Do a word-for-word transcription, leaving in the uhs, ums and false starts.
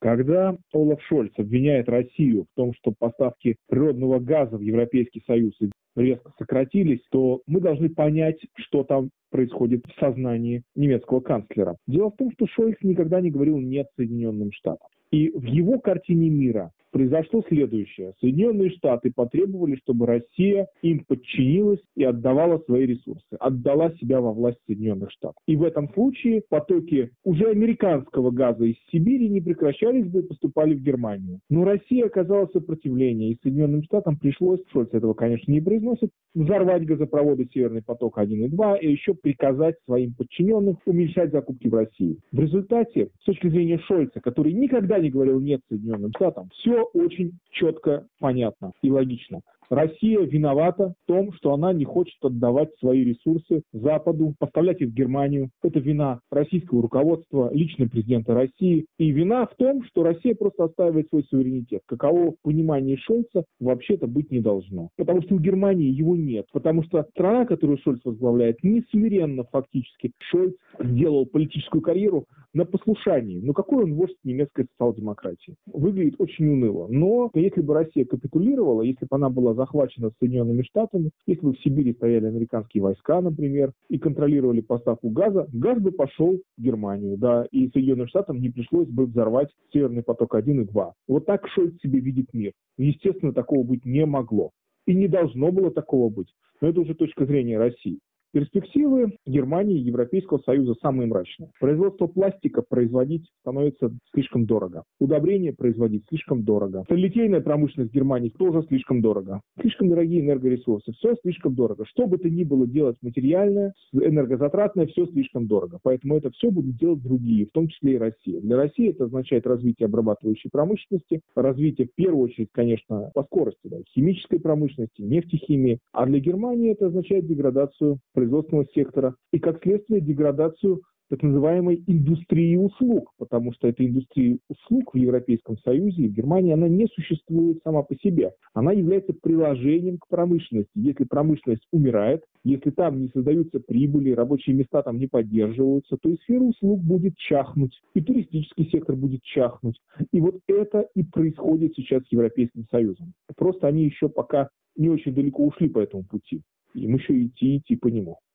Когда Олаф Шольц обвиняет Россию в том, что поставки природного газа в Европейский Союз резко сократились, то мы должны понять, что там происходит в сознании немецкого канцлера. Дело в том, что Шольц никогда не говорил «нет» Соединенным Штатам. И в его картине мира произошло следующее. Соединенные Штаты потребовали, чтобы Россия им подчинилась и отдавала свои ресурсы, отдала себя во власть Соединенных Штатов. И в этом случае потоки уже американского газа из Сибири не прекращались бы и поступали в Германию. Но Россия оказала сопротивление, и Соединенным Штатам пришлось, Шольц этого, конечно, не произносит, взорвать газопроводы «Северный поток один и два» и еще приказать своим подчиненным уменьшать закупки в России. В результате, с точки зрения Шольца, который никогда не говорил «нет» Соединенным Штатам, все очень четко, понятно и логично. Россия виновата в том, что она не хочет отдавать свои ресурсы Западу, поставлять их в Германию. Это вина российского руководства, лично президента России. И вина в том, что Россия просто отстаивает свой суверенитет. Каково в понимании Шольца вообще-то быть не должно. Потому что у Германии его нет. Потому что страна, которую Шольц возглавляет, не суверенна фактически. Шольц сделал политическую карьеру на послушании. Но какой он вождь немецкой социал-демократии? Выглядит очень уныло. Но если бы Россия капитулировала, если бы она была захвачена Соединенными Штатами, если бы в Сибири стояли американские войска, например, и контролировали поставку газа, газ бы пошел в Германию, да, и Соединенным Штатам не пришлось бы взорвать Северный поток один и два. Вот так Шольц себе видит мир. Естественно, такого быть не могло. И не должно было такого быть. Но это уже точка зрения России. Перспективы Германии и Европейского Союза самые мрачные. Производство пластика производить становится слишком дорого. Удобрения производить слишком дорого. Сталелитейная промышленность Германии тоже слишком дорого. Слишком дорогие энергоресурсы. Все слишком дорого. Что бы то ни было делать материальное, энергозатратное, все слишком дорого. Поэтому это все будут делать другие, в том числе и Россия. Для России это означает развитие обрабатывающей промышленности, развитие в первую очередь, конечно, по скорости, да, химической промышленности, нефтехимии. А для Германии это означает деградацию производственного сектора и, как следствие, деградацию так называемой индустрии услуг, потому что эта индустрия услуг в Европейском Союзе и в Германии, она не существует сама по себе. Она является приложением к промышленности. Если промышленность умирает, если там не создаются прибыли, рабочие места там не поддерживаются, то и сфера услуг будет чахнуть, и туристический сектор будет чахнуть. И вот это и происходит сейчас с Европейским Союзом. Просто они еще пока не очень далеко ушли по этому пути. Им еще идти, идти по нему.